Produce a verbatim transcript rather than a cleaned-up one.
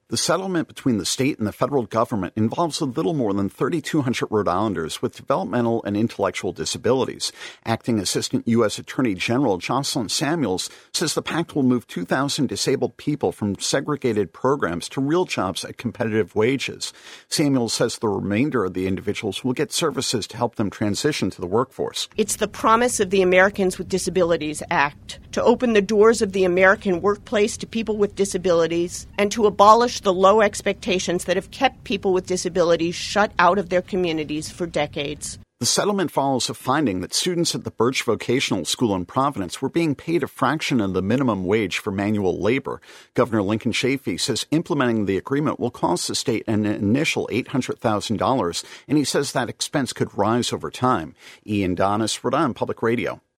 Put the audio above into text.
The settlement between the state and the federal government involves a little more than three thousand two hundred Rhode Islanders with developmental and intellectual disabilities. Acting Assistant U S Attorney General Jocelyn Samuels says the pact will move two thousand disabled people from segregated programs to real jobs at competitive wages. Samuels says the remainder of the individuals will get services to help them transition to the workforce. It's the promise of the Americans with Disabilities Act to open the doors of the American workplace to people with disabilities and to abolish the low expectations that have kept people with disabilities shut out of their communities for decades. The settlement follows a finding that students at the Birch Vocational School in Providence were being paid a fraction of the minimum wage for manual labor. Governor Lincoln Chafee says implementing the agreement will cost the state an initial eight hundred thousand dollars, and he says that expense could rise over time. Ian Donis, Rhode Island Public Radio.